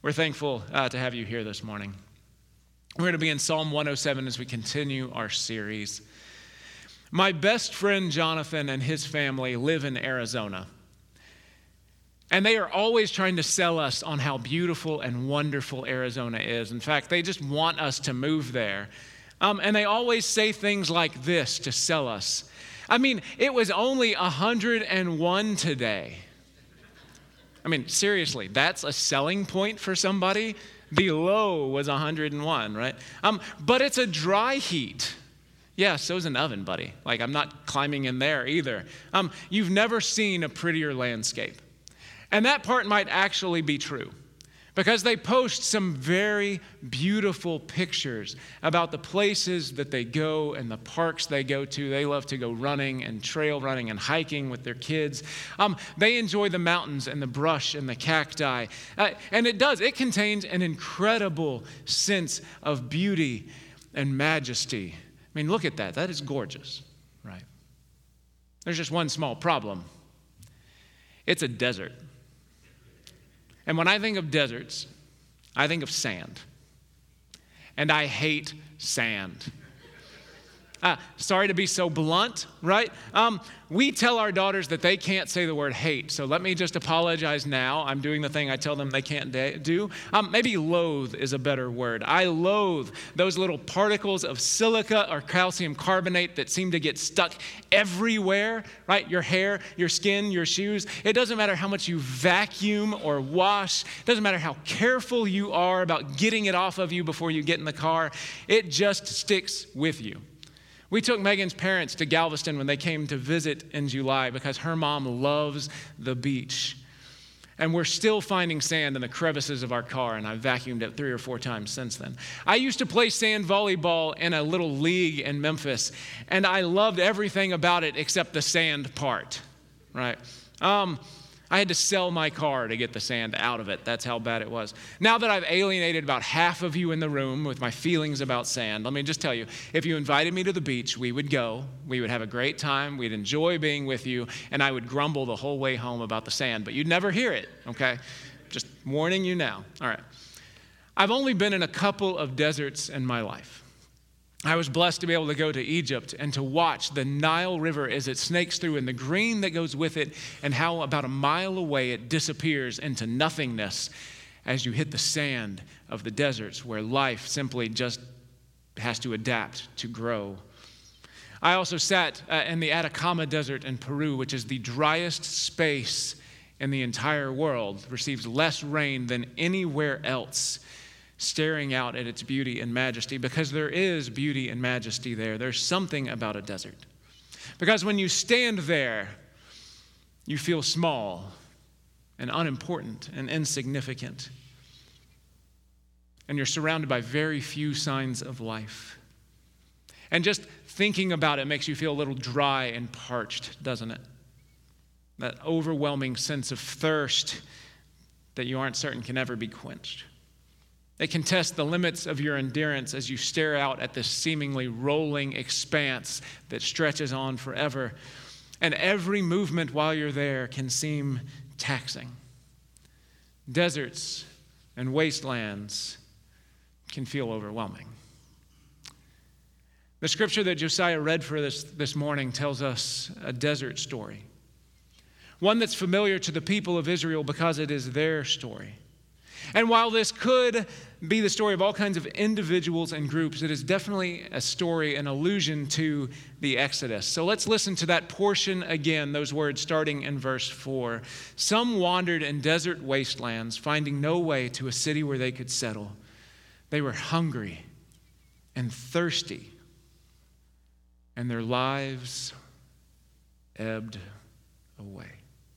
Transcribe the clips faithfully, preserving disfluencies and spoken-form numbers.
We're thankful uh, to have you here this morning. We're going to be in Psalm one oh seven as we continue our series. My best friend Jonathan and his family live in Arizona. And they are always trying to sell us on how beautiful and wonderful Arizona is. In fact, they just want us to move there. Um, and they always say things like this to sell us. I mean, it was only one hundred one today. I mean, seriously, that's a selling point for somebody? The low was one hundred one, right? Um, but it's a dry heat. Yeah, so's an oven, buddy. Like, I'm not climbing in there either. Um, you've never seen a prettier landscape. And that part might actually be true, because they post some very beautiful pictures about the places that they go and the parks they go to. They love to go running and trail running and hiking with their kids. Um, they enjoy the mountains and the brush and the cacti. Uh, and it does, it contains an incredible sense of beauty and majesty. I mean, look at that. That is gorgeous, right? There's just one small problem. It's a desert. And when I think of deserts, I think of sand. And I hate sand. Uh, sorry to be so blunt, right? Um, we tell our daughters that they can't say the word hate. So let me just apologize now. I'm doing the thing I tell them they can't da- do. Um, maybe loathe is a better word. I loathe those little particles of silica or calcium carbonate that seem to get stuck everywhere, right? Your hair, your skin, your shoes. It doesn't matter how much you vacuum or wash. It doesn't matter how careful you are about getting it off of you before you get in the car. It just sticks with you. We took Megan's parents to Galveston when they came to visit in July because her mom loves the beach. And we're still finding sand in the crevices of our car, and I've vacuumed it three or four times since then. I used to play sand volleyball in a little league in Memphis, and I loved everything about it except the sand part, right? Um, I had to sell my car to get the sand out of it. That's how bad it was. Now that I've alienated about half of you in the room with my feelings about sand, let me just tell you, if you invited me to the beach, we would go. We would have a great time. We'd enjoy being with you, and I would grumble the whole way home about the sand, but you'd never hear it, okay? Just warning you now. All right. I've only been in a couple of deserts in my life. I was blessed to be able to go to Egypt and to watch the Nile River as it snakes through and the green that goes with it, and how about a mile away it disappears into nothingness as you hit the sand of the deserts where life simply just has to adapt to grow. I also sat uh, in the Atacama Desert in Peru, which is the driest space in the entire world, receives less rain than anywhere else, staring out at its beauty and majesty, because there is beauty and majesty there. There's something about a desert. Because when you stand there, you feel small and unimportant and insignificant. And you're surrounded by very few signs of life. And just thinking about it makes you feel a little dry and parched, doesn't it? That overwhelming sense of thirst that you aren't certain can ever be quenched. It can test the limits of your endurance as you stare out at this seemingly rolling expanse that stretches on forever. And every movement while you're there can seem taxing. Deserts and wastelands can feel overwhelming. The scripture that Josiah read for us this morning tells us a desert story. One that's familiar to the people of Israel because it is their story. And while this could be the story of all kinds of individuals and groups, it is definitely a story, an allusion to the Exodus. So let's listen to that portion again, those words starting in verse four. Some wandered in desert wastelands, finding no way to a city where they could settle. They were hungry and thirsty, and their lives ebbed away.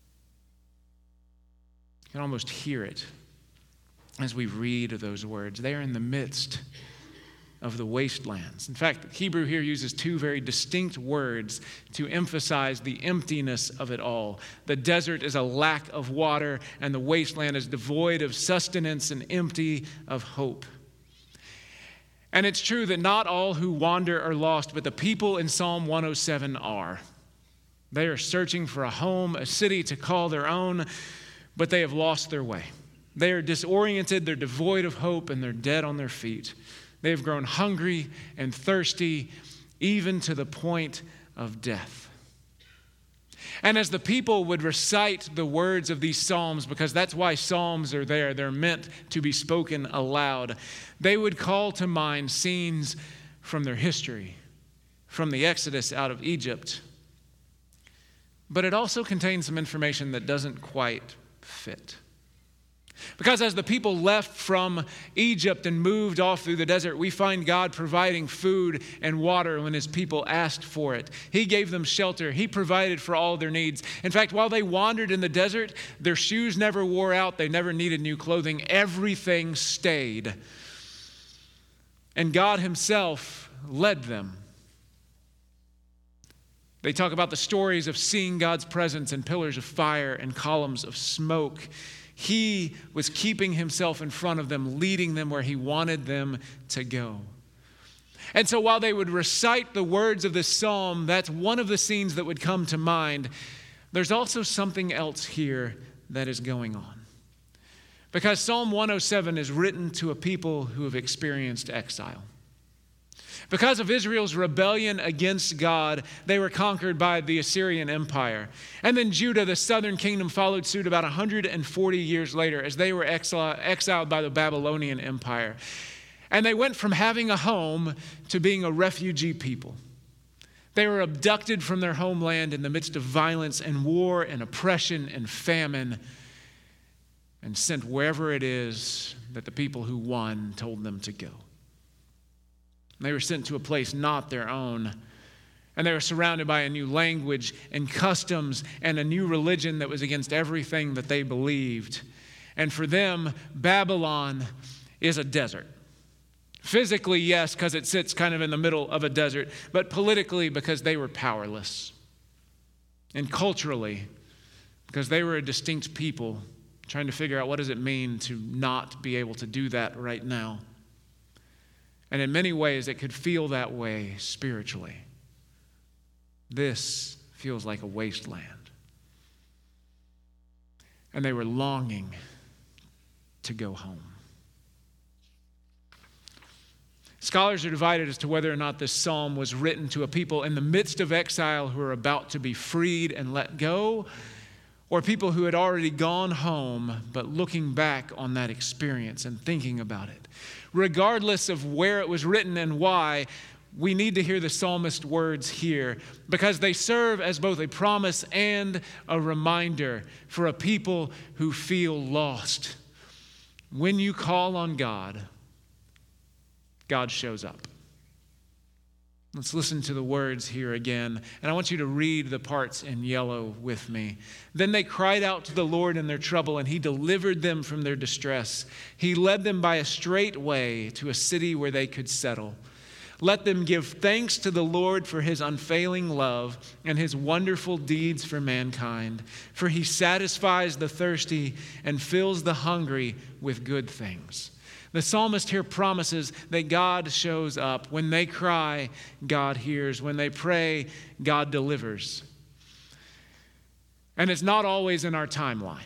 You can almost hear it as we read those words. They are in the midst of the wastelands. In fact, Hebrew here uses two very distinct words to emphasize the emptiness of it all. The desert is a lack of water, and the wasteland is devoid of sustenance and empty of hope. And it's true that not all who wander are lost, but the people in Psalm one oh seven are. They are searching for a home, a city to call their own, but they have lost their way. They are disoriented, they're devoid of hope, and they're dead on their feet. They have grown hungry and thirsty, even to the point of death. And as the people would recite the words of these psalms, because that's why psalms are there, they're meant to be spoken aloud, they would call to mind scenes from their history, from the Exodus out of Egypt. But it also contains some information that doesn't quite fit. Because as the people left from Egypt and moved off through the desert, we find God providing food and water when his people asked for it. He gave them shelter. He provided for all their needs. In fact, while they wandered in the desert, their shoes never wore out. They never needed new clothing. Everything stayed. And God himself led them. They talk about the stories of seeing God's presence in pillars of fire and columns of smoke. He was keeping himself in front of them, leading them where he wanted them to go. And so while they would recite the words of this psalm, that's one of the scenes that would come to mind. There's also something else here that is going on. Because Psalm one oh seven is written to a people who have experienced exile. Because of Israel's rebellion against God, they were conquered by the Assyrian Empire. And then Judah, the southern kingdom, followed suit about one hundred forty years later as they were exiled by the Babylonian Empire. And they went from having a home to being a refugee people. They were abducted from their homeland in the midst of violence and war and oppression and famine and sent wherever it is that the people who won told them to go. They were sent to a place not their own. And they were surrounded by a new language and customs and a new religion that was against everything that they believed. And for them, Babylon is a desert. Physically, yes, because it sits kind of in the middle of a desert, but politically because they were powerless. And culturally, because they were a distinct people trying to figure out what does it mean to not be able to do that right now. And in many ways, it could feel that way spiritually. This feels like a wasteland. And they were longing to go home. Scholars are divided as to whether or not this psalm was written to a people in the midst of exile who are about to be freed and let go, or people who had already gone home, but looking back on that experience and thinking about it. Regardless of where it was written and why, we need to hear the psalmist's words here because they serve as both a promise and a reminder for a people who feel lost. When you call on God, God shows up. Let's listen to the words here again. And I want you to read the parts in yellow with me. Then they cried out to the Lord in their trouble, and he delivered them from their distress. He led them by a straight way to a city where they could settle. Let them give thanks to the Lord for his unfailing love and his wonderful deeds for mankind. For he satisfies the thirsty and fills the hungry with good things. The psalmist here promises that God shows up. When they cry, God hears. When they pray, God delivers. And it's not always in our timeline.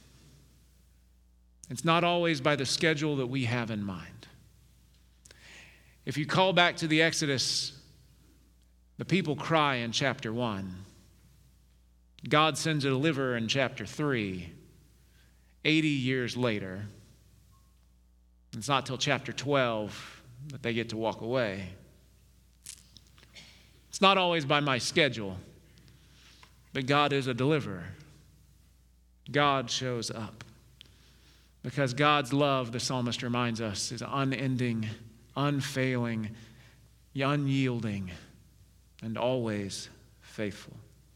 It's not always by the schedule that we have in mind. If you call back to the Exodus, the people cry in chapter one. God sends a deliverer in chapter three. eighty years later, it's not till chapter twelve that they get to walk away. It's not always by my schedule, but God is a deliverer. God shows up. Because God's love, the psalmist reminds us, is unending, unfailing, unyielding, and always faithful.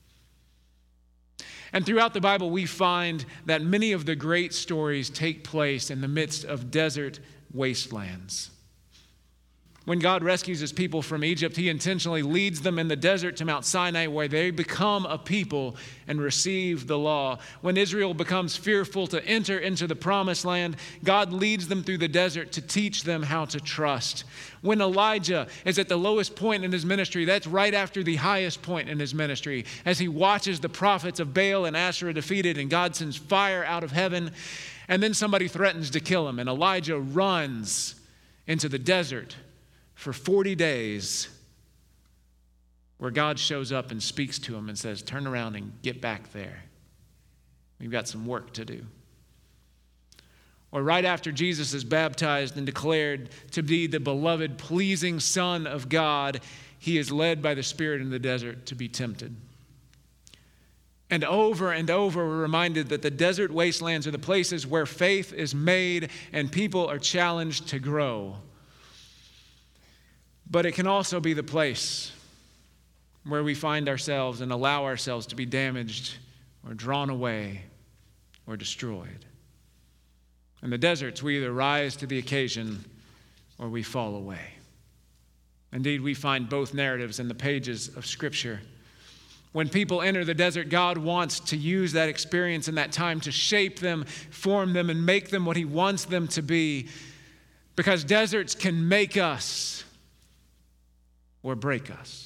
And throughout the Bible, we find that many of the great stories take place in the midst of desert wastelands. When God rescues his people from Egypt, he intentionally leads them in the desert to Mount Sinai, where they become a people and receive the law. When Israel becomes fearful to enter into the promised land, God leads them through the desert to teach them how to trust. When Elijah is at the lowest point in his ministry, that's right after the highest point in his ministry, as he watches the prophets of Baal and Asherah defeated, and God sends fire out of heaven. And then somebody threatens to kill him, and Elijah runs into the desert for forty days, where God shows up and speaks to him and says, turn around and get back there. We've got some work to do. Or right after Jesus is baptized and declared to be the beloved, pleasing Son of God, he is led by the Spirit in the desert to be tempted. And over and over, we're reminded that the desert wastelands are the places where faith is made and people are challenged to grow. But it can also be the place where we find ourselves and allow ourselves to be damaged or drawn away or destroyed. In the deserts, we either rise to the occasion or we fall away. Indeed, we find both narratives in the pages of Scripture. When people enter the desert, God wants to use that experience and that time to shape them, form them, and make them what he wants them to be, because deserts can make us or break us.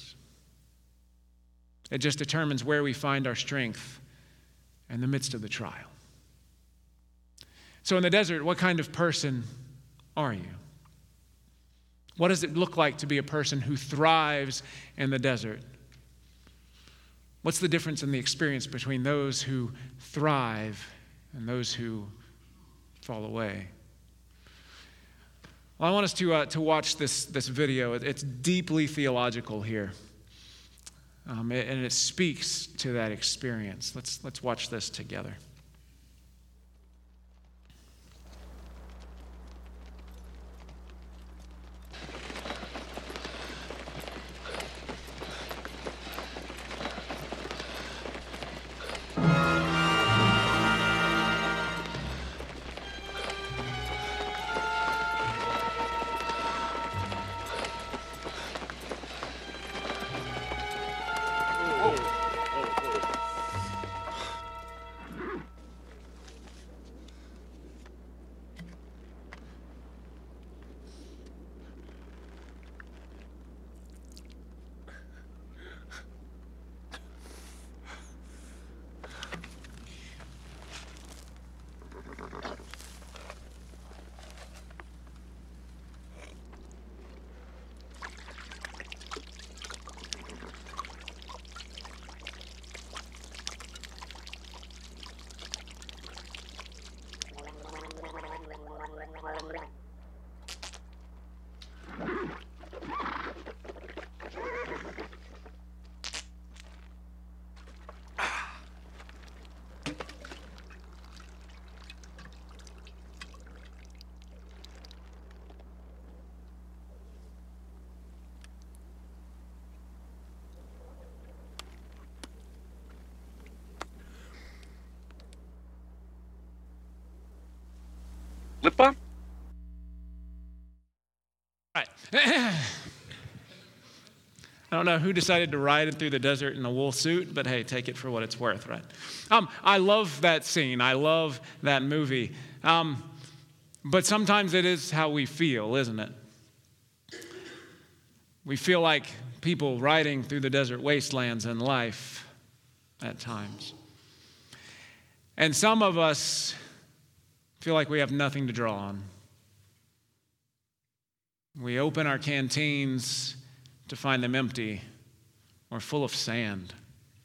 It just determines where we find our strength in the midst of the trial. So in the desert, what kind of person are you? What does it look like to be a person who thrives in the desert? What's the difference in the experience between those who thrive and those who fall away? Well, I want us to, uh, to watch this, this video. It's deeply theological here. Um, and it speaks to that experience. Let's, let's watch this together. Lip balm? All right. I don't know who decided to ride it through the desert in a wool suit, but hey, take it for what it's worth, right? Um, I love that scene. I love that movie. Um, but sometimes it is how we feel, isn't it? We feel like people riding through the desert wastelands in life at times. And some of us feel like we have nothing to draw on. We open our canteens to find them empty or full of sand.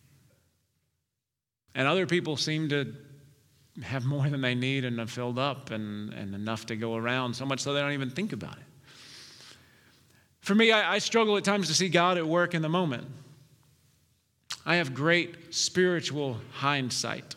And other people seem to have more than they need and have filled up and, and enough to go around, so much so they don't even think about it. For me, I, I struggle at times to see God at work in the moment. I have great spiritual hindsight.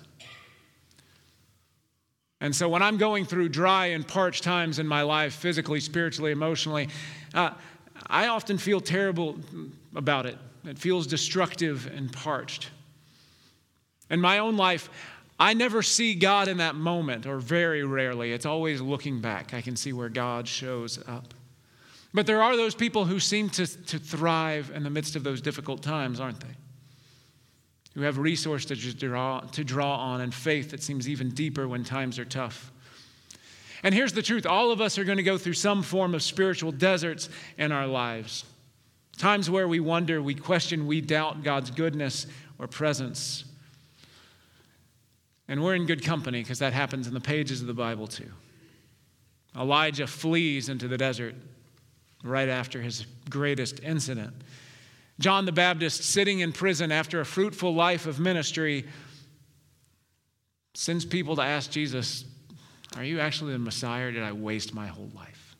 And so when I'm going through dry and parched times in my life, physically, spiritually, emotionally, uh, I often feel terrible about it. It feels destructive and parched. In my own life, I never see God in that moment, or very rarely. It's always looking back. I can see where God shows up. But there are those people who seem to, to thrive in the midst of those difficult times, aren't they? Who have resources to just draw, to draw on, and faith that seems even deeper when times are tough. And here's the truth. All of us are going to go through some form of spiritual deserts in our lives. Times where we wonder, we question, we doubt God's goodness or presence. And we're in good company because that happens in the pages of the Bible too. Elijah flees into the desert right after his greatest incident. John the Baptist, sitting in prison after a fruitful life of ministry, sends people to ask Jesus, are you actually the Messiah, or did I waste my whole life?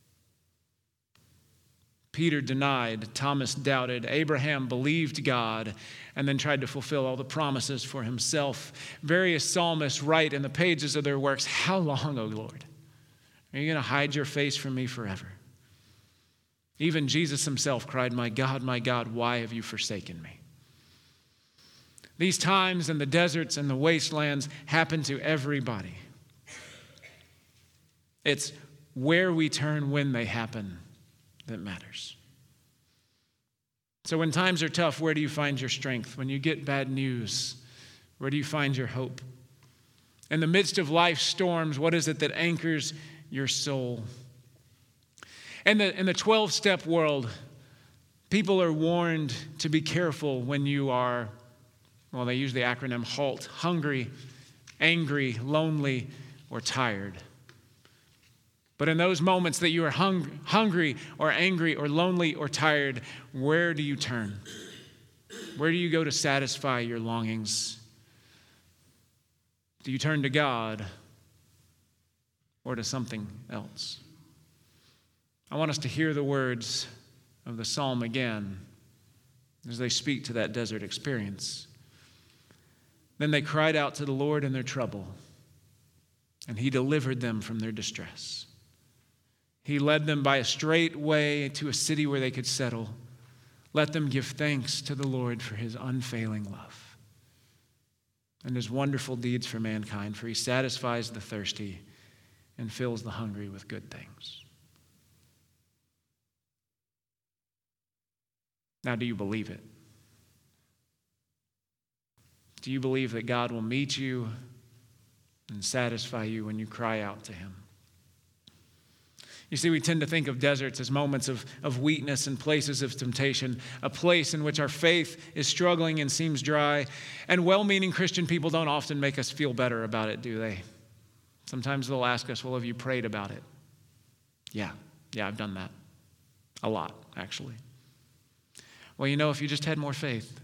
Peter denied, Thomas doubted, Abraham believed God and then tried to fulfill all the promises for himself. Various psalmists write in the pages of their works, how long, O Lord? Are you going to hide your face from me forever? Even Jesus himself cried, my God, my God, why have you forsaken me? These times in the deserts and the wastelands happen to everybody. It's where we turn when they happen that matters. So when times are tough, where do you find your strength? When you get bad news, where do you find your hope? In the midst of life's storms, what is it that anchors your soul? In the, in the twelve-step world, people are warned to be careful when you are, well, they use the acronym HALT, hungry, angry, lonely, or tired. But in those moments that you are hung, hungry or angry or lonely or tired, where do you turn? Where do you go to satisfy your longings? Do you turn to God or to something else? I want us to hear the words of the psalm again as they speak to that desert experience. Then they cried out to the Lord in their trouble, and he delivered them from their distress. He led them by a straight way to a city where they could settle. Let them give thanks to the Lord for his unfailing love and his wonderful deeds for mankind, for he satisfies the thirsty and fills the hungry with good things. Now, do you believe it? Do you believe that God will meet you and satisfy you when you cry out to him? You see, we tend to think of deserts as moments of, of weakness and places of temptation, a place in which our faith is struggling and seems dry. And well-meaning Christian people don't often make us feel better about it, do they? Sometimes they'll ask us, well, have you prayed about it? Yeah, yeah, I've done that. A lot, actually. Well, you know, if you just had more faith,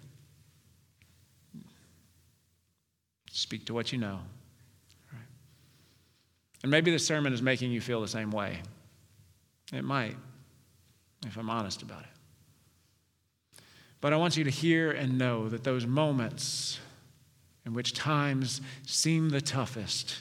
speak to what you know. Right. And maybe this sermon is making you feel the same way. It might, if I'm honest about it. But I want you to hear and know that those moments in which times seem the toughest,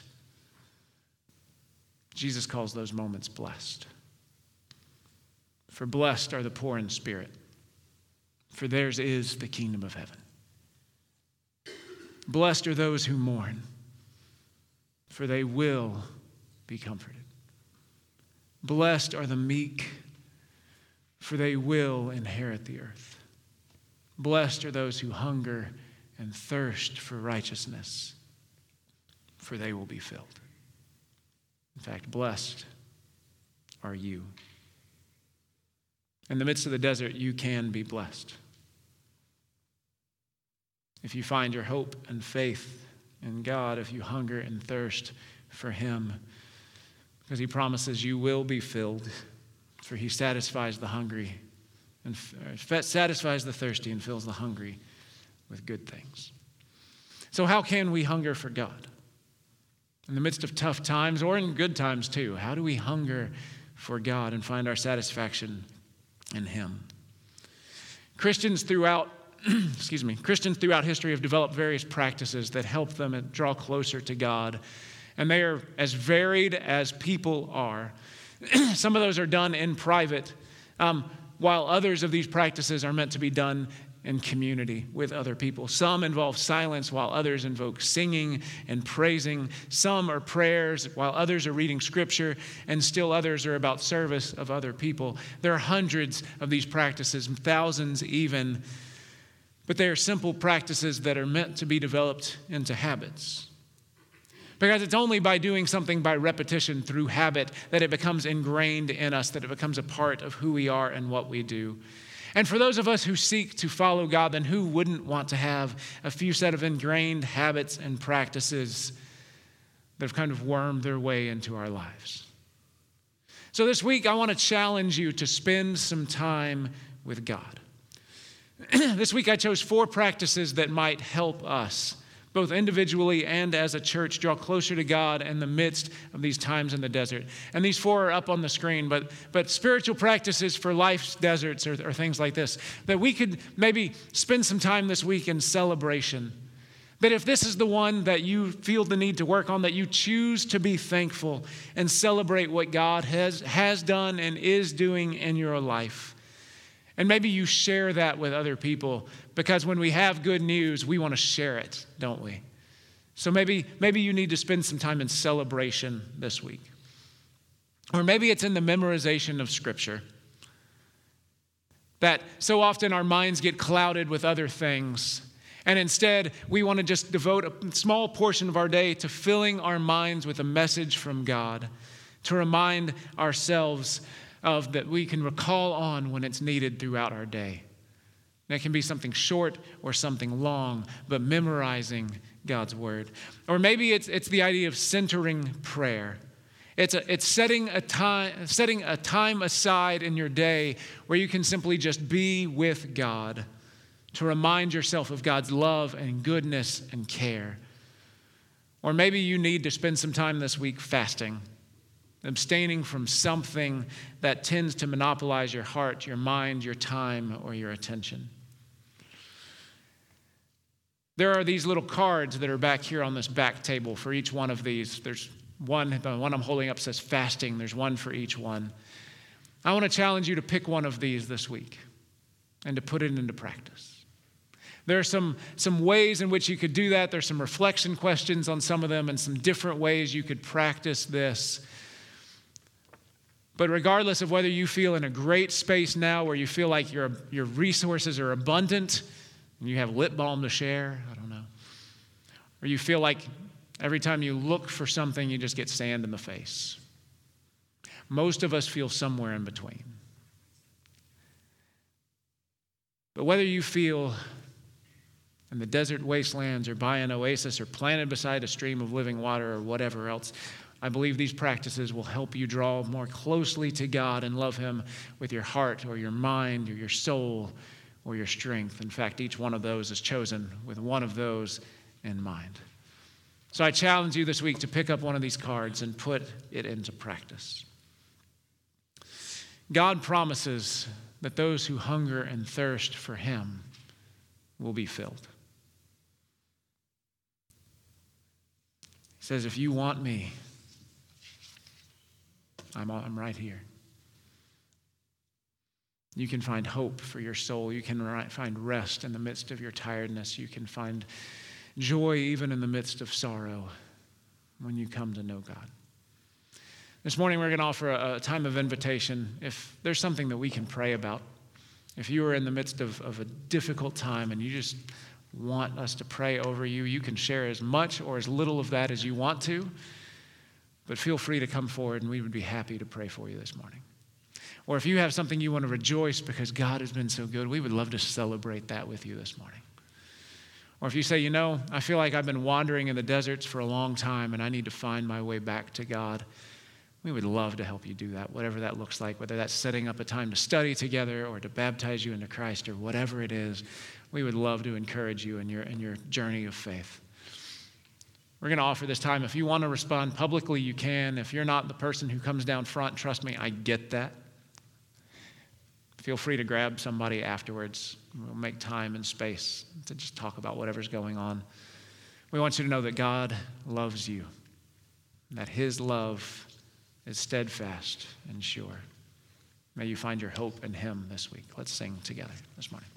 Jesus calls those moments blessed. For blessed are the poor in spirit, for theirs is the kingdom of heaven. Blessed are those who mourn, for they will be comforted. Blessed are the meek, for they will inherit the earth. Blessed are those who hunger and thirst for righteousness, for they will be filled. In fact, blessed are you. In the midst of the desert, you can be blessed. If you find your hope and faith in God, if you hunger and thirst for him, because he promises you will be filled, for he satisfies the hungry and satisfies the thirsty and fills the hungry with good things. So how can we hunger for God? In the midst of tough times, or in good times too, how do we hunger for God and find our satisfaction in him? Christians throughout, excuse me, Christians throughout history have developed various practices that help them draw closer to God. And they are as varied as people are. Some of those are done in private, um, while others of these practices are meant to be done in community with other people. Some involve silence, while others invoke singing and praising. Some are prayers, while others are reading scripture, and still others are about service of other people. There are hundreds of these practices, thousands even, but they are simple practices that are meant to be developed into habits. Because it's only by doing something by repetition through habit that it becomes ingrained in us, that it becomes a part of who we are and what we do. And for those of us who seek to follow God, then who wouldn't want to have a few set of ingrained habits and practices that have kind of wormed their way into our lives? So this week, I want to challenge you to spend some time with God. This week, I chose four practices that might help us, both individually and as a church, draw closer to God in the midst of these times in the desert. And these four are up on the screen, but, but spiritual practices for life's deserts are, are things like this, that we could maybe spend some time this week in celebration. That if this is the one that you feel the need to work on, that you choose to be thankful and celebrate what God has, has done and is doing in your life. And maybe you share that with other people, because when we have good news, we want to share it, don't we? So maybe, maybe you need to spend some time in celebration this week. Or maybe it's in the memorization of Scripture. That so often our minds get clouded with other things. And instead, we want to just devote a small portion of our day to filling our minds with a message from God, to remind ourselves of that we can recall on when it's needed throughout our day. That can be something short or something long, but memorizing God's word. Or maybe it's it's the idea of centering prayer. It's a, it's setting a time setting a time aside in your day where you can simply just be with God, to remind yourself of God's love and goodness and care. Or maybe you need to spend some time this week fasting, abstaining from something that tends to monopolize your heart, your mind, your time, or your attention. There are these little cards that are back here on this back table for each one of these. There's one, the one I'm holding up says fasting. There's one for each one. I want to challenge you to pick one of these this week and to put it into practice. There are some, some ways in which you could do that. There's some reflection questions on some of them and some different ways you could practice this. But regardless of whether you feel in a great space now where you feel like your, your resources are abundant and you have lip balm to share, I don't know, or you feel like every time you look for something, you just get sand in the face. Most of us feel somewhere in between. But whether you feel in the desert wastelands or by an oasis or planted beside a stream of living water or whatever else, I believe these practices will help you draw more closely to God and love Him with your heart or your mind or your soul or your strength. In fact, each one of those is chosen with one of those in mind. So I challenge you this week to pick up one of these cards and put it into practice. God promises that those who hunger and thirst for Him will be filled. He says, if you want me, I'm, I'm right here. You can find hope for your soul. You can find rest in the midst of your tiredness. You can find joy even in the midst of sorrow when you come to know God. This morning we're going to offer a, a time of invitation. If there's something that we can pray about, if you are in the midst of, of a difficult time and you just want us to pray over you, you can share as much or as little of that as you want to, but feel free to come forward and we would be happy to pray for you this morning. Or if you have something you want to rejoice because God has been so good, we would love to celebrate that with you this morning. Or if you say, you know, I feel like I've been wandering in the deserts for a long time and I need to find my way back to God, we would love to help you do that, whatever that looks like, whether that's setting up a time to study together or to baptize you into Christ or whatever it is. We would love to encourage you in your, in your journey of faith. We're going to offer this time. If you want to respond publicly, you can. If you're not the person who comes down front, trust me, I get that. Feel free to grab somebody afterwards. We'll make time and space to just talk about whatever's going on. We want you to know that God loves you, that His love is steadfast and sure. May you find your hope in Him this week. Let's sing together this morning.